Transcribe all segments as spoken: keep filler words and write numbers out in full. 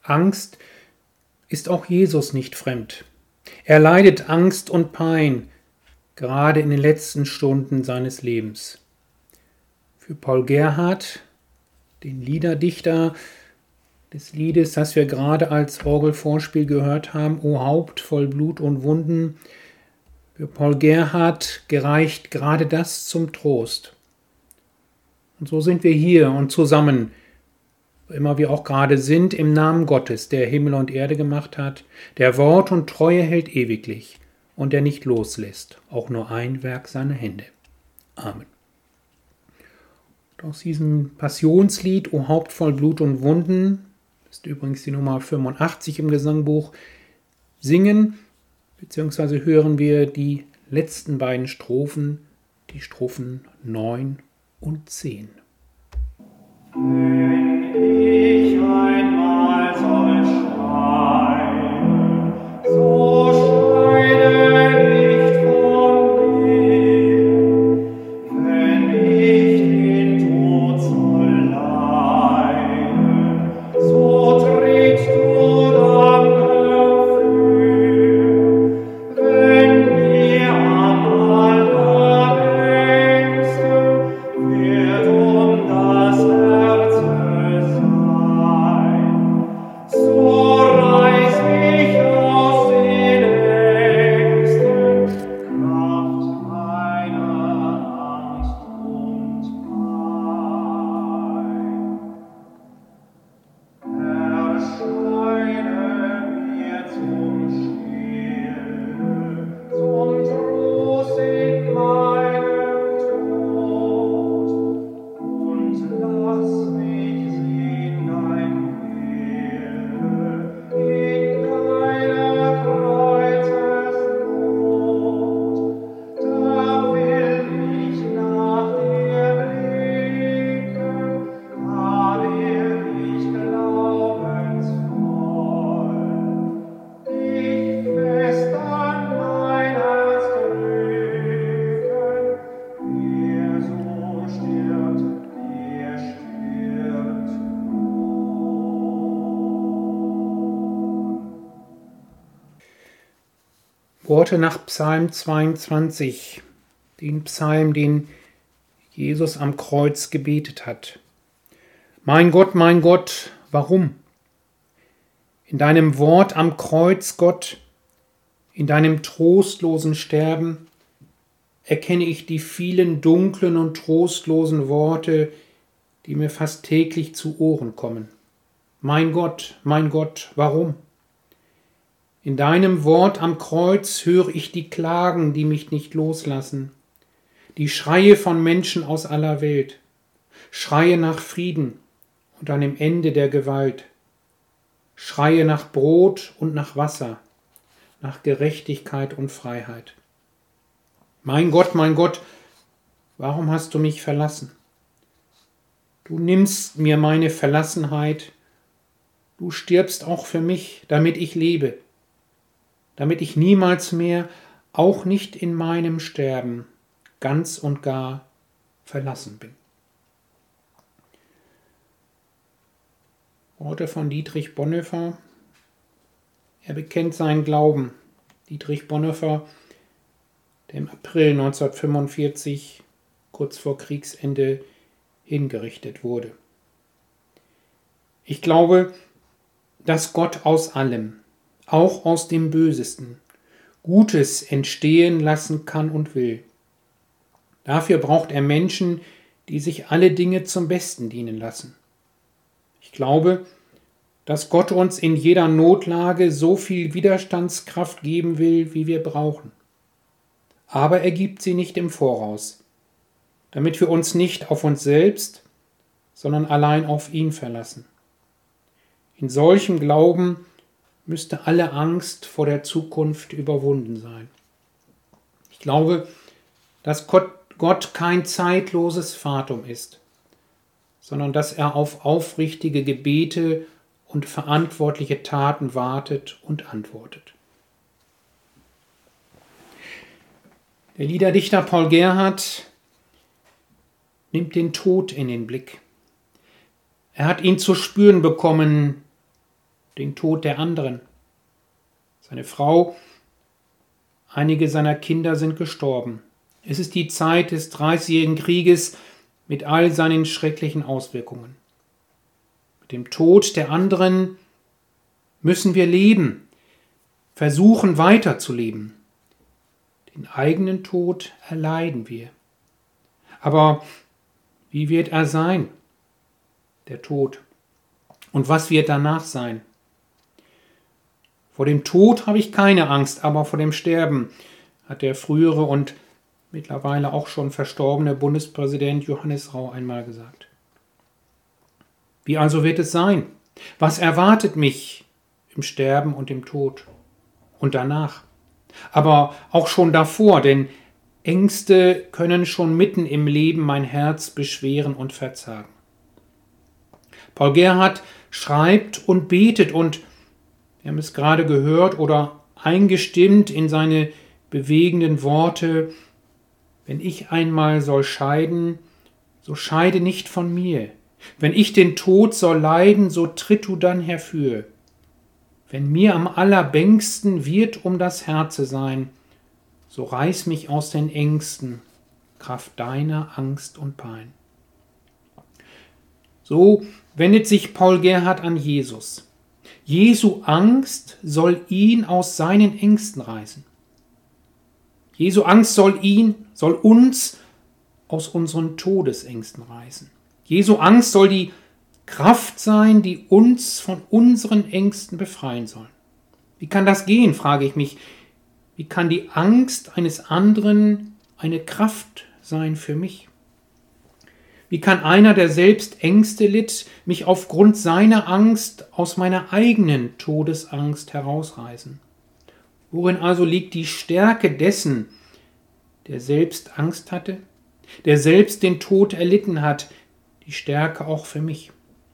Angst ist auch Jesus nicht fremd. Er leidet Angst und Pein, gerade in den letzten Stunden seines Lebens. Für Paul Gerhardt, den Liederdichter des Liedes, das wir gerade als Orgelvorspiel gehört haben, O Haupt voll Blut und Wunden, für Paul Gerhardt gereicht gerade das zum Trost. Und so sind wir hier und zusammen, wo immer wir auch gerade sind, im Namen Gottes, der Himmel und Erde gemacht hat, der Wort und Treue hält ewiglich und der nicht loslässt, auch nur ein Werk seiner Hände. Amen. Und aus diesem Passionslied, O Haupt voll Blut und Wunden, ist übrigens die Nummer fünfundachtzig im Gesangbuch, singen bzw. hören wir die letzten beiden Strophen, die Strophen neun und zehn. Wenn ich einmal soll scheiden, so scheide nicht von mir. Wenn ich den Tod soll leiden, so trittst du dann herfür. Wenn mir am allerlängsten wird um das Herz sein, so reiß ich aus den Ängsten Kraft meiner Angst und Pein. Erscheine mir zum Schilde, zum Trost in meinem Tod, und lass mich sehen dein Bilde in deiner Kreuzesnot. Da will ich nach dir blicken, da will ich glaubensvoll dich fest an mein Herz drücken. Wer so stirbt, der stirbt nun. Worte nach Psalm zweiundzwanzig, den Psalm, den Jesus am Kreuz gebetet hat. Mein Gott, mein Gott, warum? In deinem Wort am Kreuz, Gott, in deinem trostlosen Sterben, erkenne ich die vielen dunklen und trostlosen Worte, die mir fast täglich zu Ohren kommen. Mein Gott, mein Gott, warum? In deinem Wort am Kreuz höre ich die Klagen, die mich nicht loslassen, die Schreie von Menschen aus aller Welt, Schreie nach Frieden und einem Ende der Gewalt, Schreie nach Brot und nach Wasser, nach Gerechtigkeit und Freiheit. Mein Gott, mein Gott, warum hast du mich verlassen? Du nimmst mir meine Verlassenheit, du stirbst auch für mich, damit ich lebe, damit ich niemals mehr, auch nicht in meinem Sterben, ganz und gar verlassen bin. Worte von Dietrich Bonhoeffer. Er bekennt seinen Glauben. Dietrich Bonhoeffer, der im April neunzehnhundertfünfundvierzig, kurz vor Kriegsende, hingerichtet wurde. Ich glaube, dass Gott aus allem, auch aus dem Bösesten, Gutes entstehen lassen kann und will. Dafür braucht er Menschen, die sich alle Dinge zum Besten dienen lassen. Ich glaube, dass Gott uns in jeder Notlage so viel Widerstandskraft geben will, wie wir brauchen. Aber er gibt sie nicht im Voraus, damit wir uns nicht auf uns selbst, sondern allein auf ihn verlassen. In solchem Glauben müsste alle Angst vor der Zukunft überwunden sein. Ich glaube, dass Gott kein zeitloses Fatum ist, sondern dass er auf aufrichtige Gebete und verantwortliche Taten wartet und antwortet. Der Liederdichter Paul Gerhardt nimmt den Tod in den Blick. Er hat ihn zu spüren bekommen, den Tod der anderen. Seine Frau, einige seiner Kinder sind gestorben. Es ist die Zeit des Dreißigjährigen Krieges mit all seinen schrecklichen Auswirkungen. Mit dem Tod der anderen müssen wir leben, versuchen weiterzuleben. Den eigenen Tod erleiden wir. Aber wie wird er sein, der Tod? Und was wird danach sein? Vor dem Tod habe ich keine Angst, aber vor dem Sterben, hat der frühere und mittlerweile auch schon verstorbene Bundespräsident Johannes Rau einmal gesagt. Wie also wird es sein? Was erwartet mich im Sterben und im Tod und danach? Aber auch schon davor, denn Ängste können schon mitten im Leben mein Herz beschweren und verzagen. Paul Gerhardt schreibt und betet und wir haben es gerade gehört oder eingestimmt in seine bewegenden Worte: Wenn ich einmal soll scheiden, so scheide nicht von mir. Wenn ich den Tod soll leiden, so tritt du dann herfür. Wenn mir am allerbängsten wird um das Herze sein, so reiß mich aus den Ängsten, Kraft deiner Angst und Pein. So wendet sich Paul Gerhardt an Jesus. Jesu Angst soll ihn aus seinen Ängsten reißen. Jesu Angst soll ihn, soll uns aus unseren Todesängsten reißen. Jesu Angst soll die Kraft sein, die uns von unseren Ängsten befreien soll. Wie kann das gehen, frage ich mich. Wie kann die Angst eines anderen eine Kraft sein für mich? Wie kann einer, der selbst Ängste litt, mich aufgrund seiner Angst aus meiner eigenen Todesangst herausreißen? Worin also liegt die Stärke dessen, der selbst Angst hatte, der selbst den Tod erlitten hat, die Stärke auch für mich?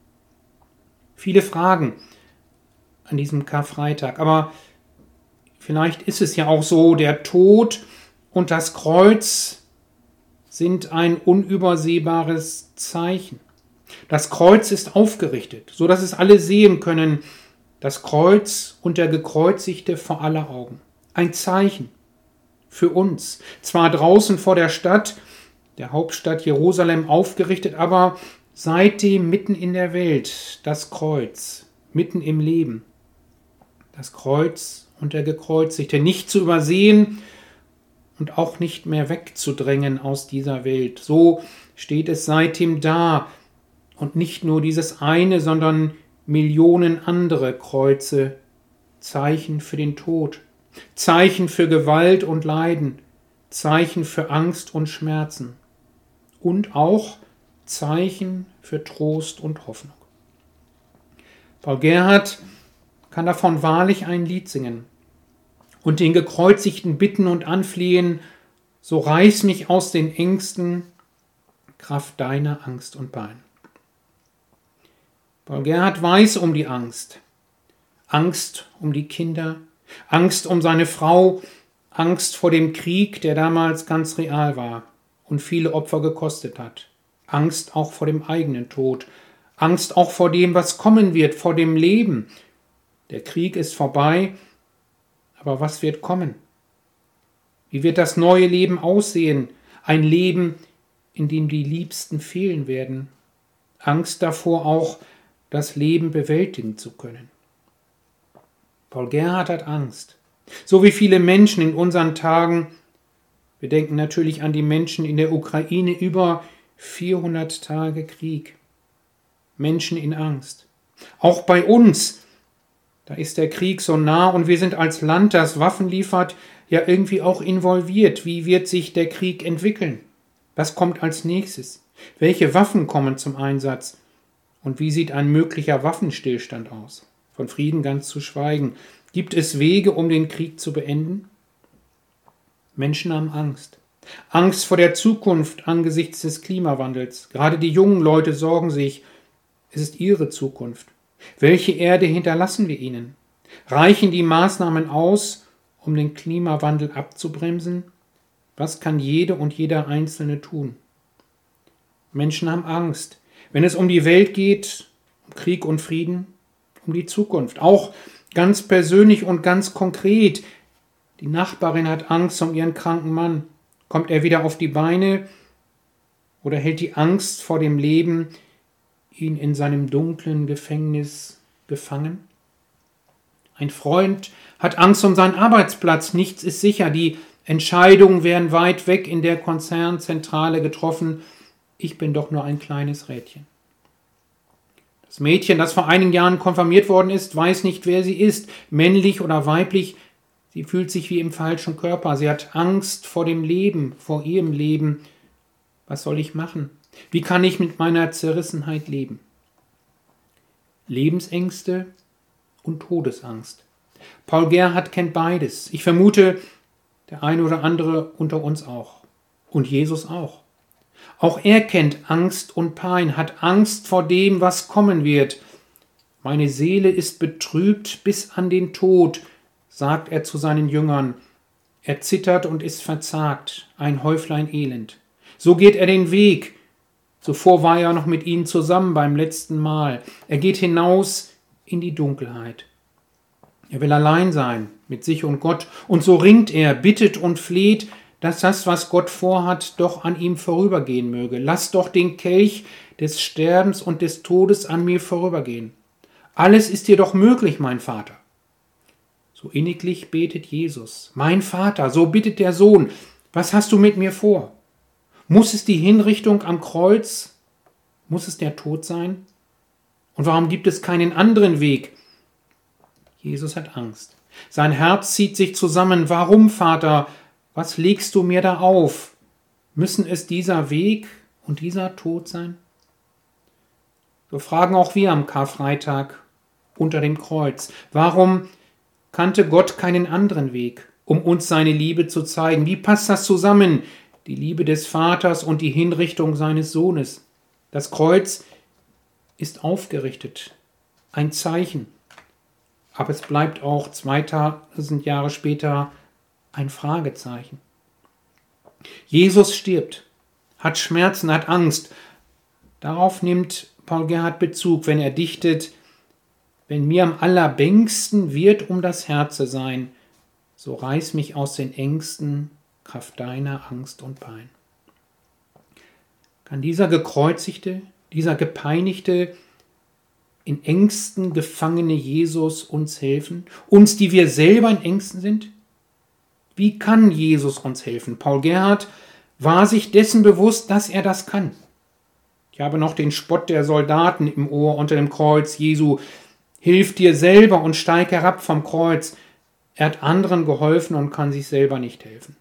Viele Fragen an diesem Karfreitag, aber vielleicht ist es ja auch so, der Tod und das Kreuz sind ein unübersehbares Zeichen. Das Kreuz ist aufgerichtet, so dass es alle sehen können, das Kreuz und der Gekreuzigte vor aller Augen. Ein Zeichen für uns, zwar draußen vor der Stadt, der Hauptstadt Jerusalem aufgerichtet, aber seitdem mitten in der Welt, das Kreuz, mitten im Leben. Das Kreuz und der Gekreuzigte, nicht zu übersehen und auch nicht mehr wegzudrängen aus dieser Welt. So steht es seitdem da und nicht nur dieses eine, sondern Millionen andere Kreuze, Zeichen für den Tod, Zeichen für Gewalt und Leiden, Zeichen für Angst und Schmerzen und auch Zeichen für Trost und Hoffnung. Paul Gerhardt kann davon wahrlich ein Lied singen und den Gekreuzigten bitten und anflehen: So reiß mich aus den Ängsten, Kraft deiner Angst und Pein. Paul Gerhardt weiß um die Angst. Angst um die Kinder, Angst um seine Frau, Angst vor dem Krieg, der damals ganz real war und viele Opfer gekostet hat. Angst auch vor dem eigenen Tod, Angst auch vor dem, was kommen wird, vor dem Leben. Der Krieg ist vorbei, aber was wird kommen? Wie wird das neue Leben aussehen? Ein Leben, in dem die Liebsten fehlen werden. Angst davor auch, das Leben bewältigen zu können. Paul Gerhardt hat Angst. So wie viele Menschen in unseren Tagen. Wir denken natürlich an die Menschen in der Ukraine, über vierhundert Tage Krieg. Menschen in Angst. Auch bei uns. Da ist der Krieg so nah und wir sind als Land, das Waffen liefert, ja irgendwie auch involviert. Wie wird sich der Krieg entwickeln? Was kommt als nächstes? Welche Waffen kommen zum Einsatz? Und wie sieht ein möglicher Waffenstillstand aus? Von Frieden ganz zu schweigen. Gibt es Wege, um den Krieg zu beenden? Menschen haben Angst. Angst vor der Zukunft angesichts des Klimawandels. Gerade die jungen Leute sorgen sich. Es ist ihre Zukunft. Welche Erde hinterlassen wir ihnen? Reichen die Maßnahmen aus, um den Klimawandel abzubremsen? Was kann jede und jeder Einzelne tun? Menschen haben Angst, wenn es um die Welt geht, um Krieg und Frieden, um die Zukunft, auch ganz persönlich und ganz konkret. Die Nachbarin hat Angst um ihren kranken Mann. Kommt er wieder auf die Beine oder hält die Angst vor dem Leben ihn in seinem dunklen Gefängnis gefangen? Ein Freund hat Angst um seinen Arbeitsplatz. Nichts ist sicher. Die Entscheidungen werden weit weg in der Konzernzentrale getroffen. Ich bin doch nur ein kleines Rädchen. Das Mädchen, das vor einigen Jahren konfirmiert worden ist, weiß nicht, wer sie ist, männlich oder weiblich. Sie fühlt sich wie im falschen Körper. Sie hat Angst vor dem Leben, vor ihrem Leben. Was soll ich machen? Wie kann ich mit meiner Zerrissenheit leben? Lebensängste und Todesangst. Paul Gerhardt kennt beides. Ich vermute, der eine oder andere unter uns auch. Und Jesus auch. Auch er kennt Angst und Pein, hat Angst vor dem, was kommen wird. Meine Seele ist betrübt bis an den Tod, sagt er zu seinen Jüngern. Er zittert und ist verzagt, ein Häuflein Elend. So geht er den Weg. Zuvor war er noch mit ihnen zusammen beim letzten Mal. Er geht hinaus in die Dunkelheit. Er will allein sein mit sich und Gott. Und so ringt er, bittet und fleht, dass das, was Gott vorhat, doch an ihm vorübergehen möge. Lass doch den Kelch des Sterbens und des Todes an mir vorübergehen. Alles ist dir doch möglich, mein Vater. So inniglich betet Jesus. Mein Vater, so bittet der Sohn. Was hast du mit mir vor? Muss es die Hinrichtung am Kreuz? Muss es der Tod sein? Und warum gibt es keinen anderen Weg? Jesus hat Angst. Sein Herz zieht sich zusammen. Warum, Vater? Was legst du mir da auf? Müssen es dieser Weg und dieser Tod sein? So fragen auch wir am Karfreitag unter dem Kreuz. Warum kannte Gott keinen anderen Weg, um uns seine Liebe zu zeigen? Wie passt das zusammen? Die Liebe des Vaters und die Hinrichtung seines Sohnes. Das Kreuz ist aufgerichtet, ein Zeichen. Aber es bleibt auch zweitausend Jahre später ein Fragezeichen. Jesus stirbt, hat Schmerzen, hat Angst. Darauf nimmt Paul Gerhardt Bezug, wenn er dichtet: Wenn mir am allerbängsten wird um das Herze sein, so reiß mich aus den Ängsten, Kraft deiner Angst und Pein. Kann dieser gekreuzigte, dieser gepeinigte, in Ängsten gefangene Jesus uns helfen? Uns, die wir selber in Ängsten sind? Wie kann Jesus uns helfen? Paul Gerhardt war sich dessen bewusst, dass er das kann. Ich habe noch den Spott der Soldaten im Ohr unter dem Kreuz Jesu. Hilf dir selber und steig herab vom Kreuz. Er hat anderen geholfen und kann sich selber nicht helfen.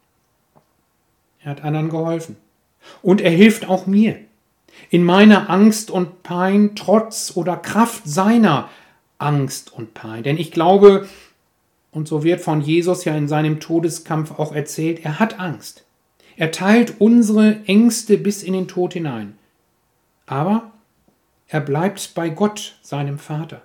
Er hat anderen geholfen. Und er hilft auch mir. In meiner Angst und Pein, trotz oder Kraft seiner Angst und Pein. Denn ich glaube, und so wird von Jesus ja in seinem Todeskampf auch erzählt, er hat Angst. Er teilt unsere Ängste bis in den Tod hinein. Aber er bleibt bei Gott, seinem Vater.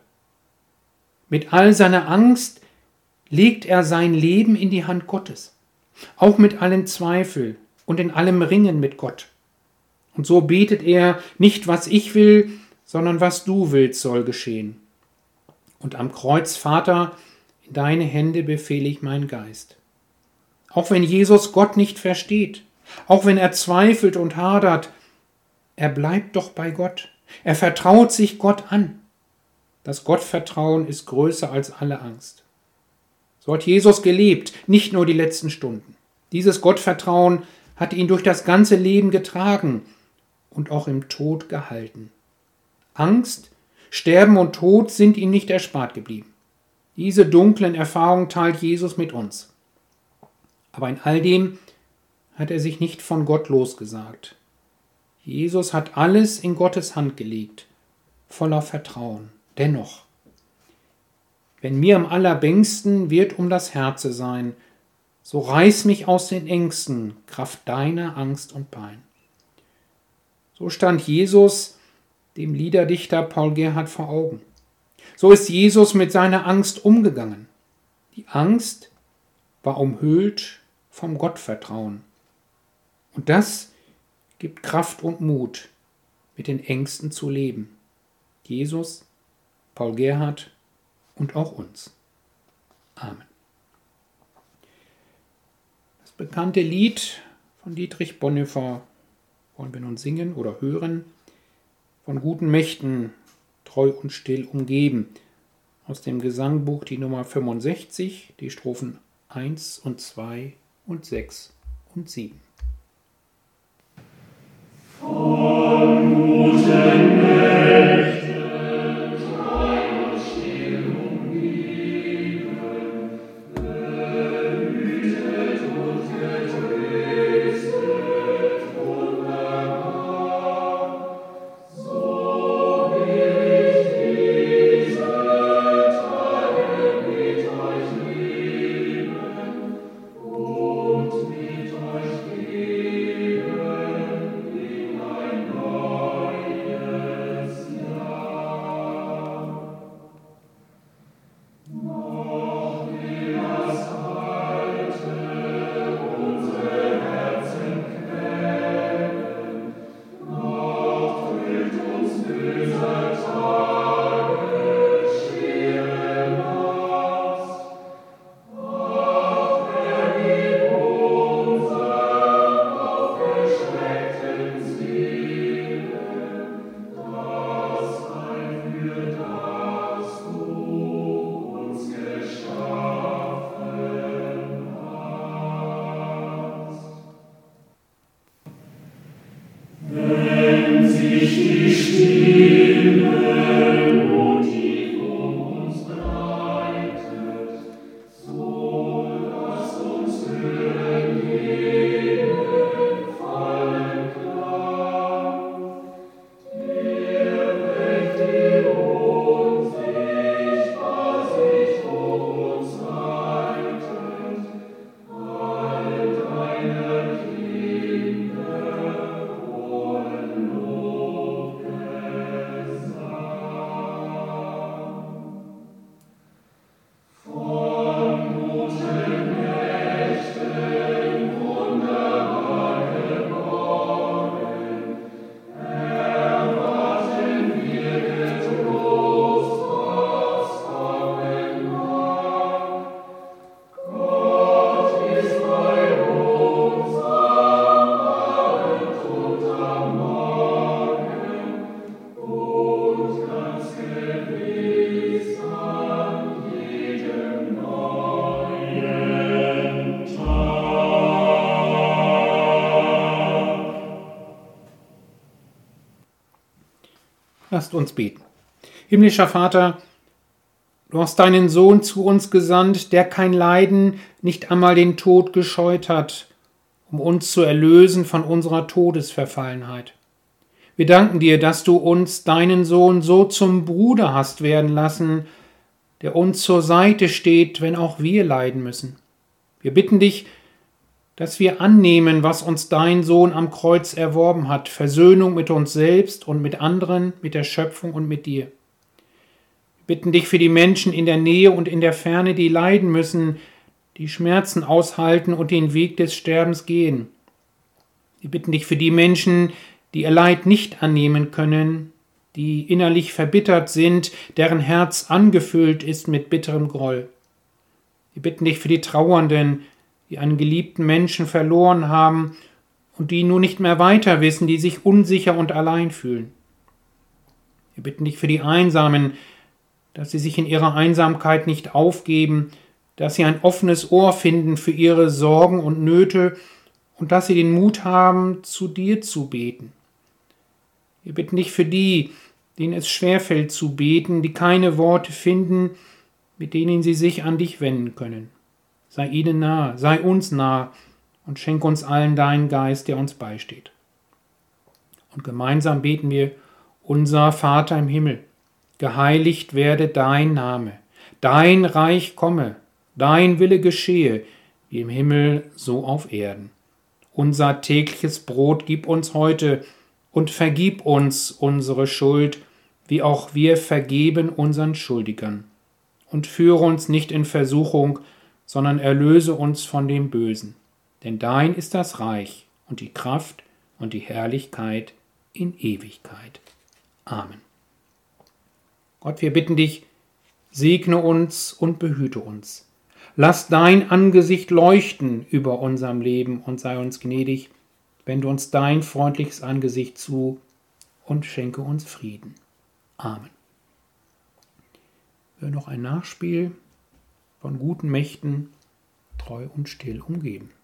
Mit all seiner Angst legt er sein Leben in die Hand Gottes. Auch mit allen Zweifel und in allem Ringen mit Gott. Und so betet er, nicht was ich will, sondern was du willst soll geschehen. Und am Kreuz, Vater, in deine Hände befehle ich meinen Geist. Auch wenn Jesus Gott nicht versteht, auch wenn er zweifelt und hadert, er bleibt doch bei Gott. Er vertraut sich Gott an. Das Gottvertrauen ist größer als alle Angst. So hat Jesus gelebt, nicht nur die letzten Stunden. Dieses Gottvertrauen hat ihn durch das ganze Leben getragen und auch im Tod gehalten. Angst, Sterben und Tod sind ihm nicht erspart geblieben. Diese dunklen Erfahrungen teilt Jesus mit uns. Aber in all dem hat er sich nicht von Gott losgesagt. Jesus hat alles in Gottes Hand gelegt, voller Vertrauen. Dennoch, wenn mir am allerbängsten wird um das Herze sein, so reiß mich aus den Ängsten, Kraft deiner Angst und Pein. So stand Jesus dem Liederdichter Paul Gerhardt vor Augen. So ist Jesus mit seiner Angst umgegangen. Die Angst war umhüllt vom Gottvertrauen. Und das gibt Kraft und Mut, mit den Ängsten zu leben. Jesus, Paul Gerhardt und auch uns. Amen. Das bekannte Lied von Dietrich Bonhoeffer wollen wir nun singen oder hören. Von guten Mächten treu und still umgeben. Aus dem Gesangbuch die Nummer fünfundsechzig, die Strophen eins und zwei und sechs und sieben. Von guten Mächten Lasst uns beten. Himmlischer Vater, du hast deinen Sohn zu uns gesandt, der kein Leiden, nicht einmal den Tod gescheut hat, um uns zu erlösen von unserer Todesverfallenheit. Wir danken dir, dass du uns, deinen Sohn, so zum Bruder hast werden lassen, der uns zur Seite steht, wenn auch wir leiden müssen. Wir bitten dich, dass wir annehmen, was uns dein Sohn am Kreuz erworben hat, Versöhnung mit uns selbst und mit anderen, mit der Schöpfung und mit dir. Wir bitten dich für die Menschen in der Nähe und in der Ferne, die leiden müssen, die Schmerzen aushalten und den Weg des Sterbens gehen. Wir bitten dich für die Menschen, die ihr Leid nicht annehmen können, die innerlich verbittert sind, deren Herz angefüllt ist mit bitterem Groll. Wir bitten dich für die Trauernden, die einen geliebten Menschen verloren haben und die nun nicht mehr weiter wissen, die sich unsicher und allein fühlen. Wir bitten dich für die Einsamen, dass sie sich in ihrer Einsamkeit nicht aufgeben, dass sie ein offenes Ohr finden für ihre Sorgen und Nöte und dass sie den Mut haben, zu dir zu beten. Wir bitten dich für die, denen es schwerfällt zu beten, die keine Worte finden, mit denen sie sich an dich wenden können. Sei ihnen nah, sei uns nah und schenk uns allen deinen Geist, der uns beisteht. Und gemeinsam beten wir: Unser Vater im Himmel, geheiligt werde dein Name, dein Reich komme, dein Wille geschehe, wie im Himmel, so auf Erden. Unser tägliches Brot gib uns heute und vergib uns unsere Schuld, wie auch wir vergeben unseren Schuldigern. Und führe uns nicht in Versuchung, sondern erlöse uns von dem Bösen. Denn dein ist das Reich und die Kraft und die Herrlichkeit in Ewigkeit. Amen. Gott, wir bitten dich, segne uns und behüte uns. Lass dein Angesicht leuchten über unserem Leben und sei uns gnädig, wende uns dein freundliches Angesicht zu und schenke uns Frieden. Amen. Wir hören noch ein Nachspiel von guten Mächten, treu und still umgeben.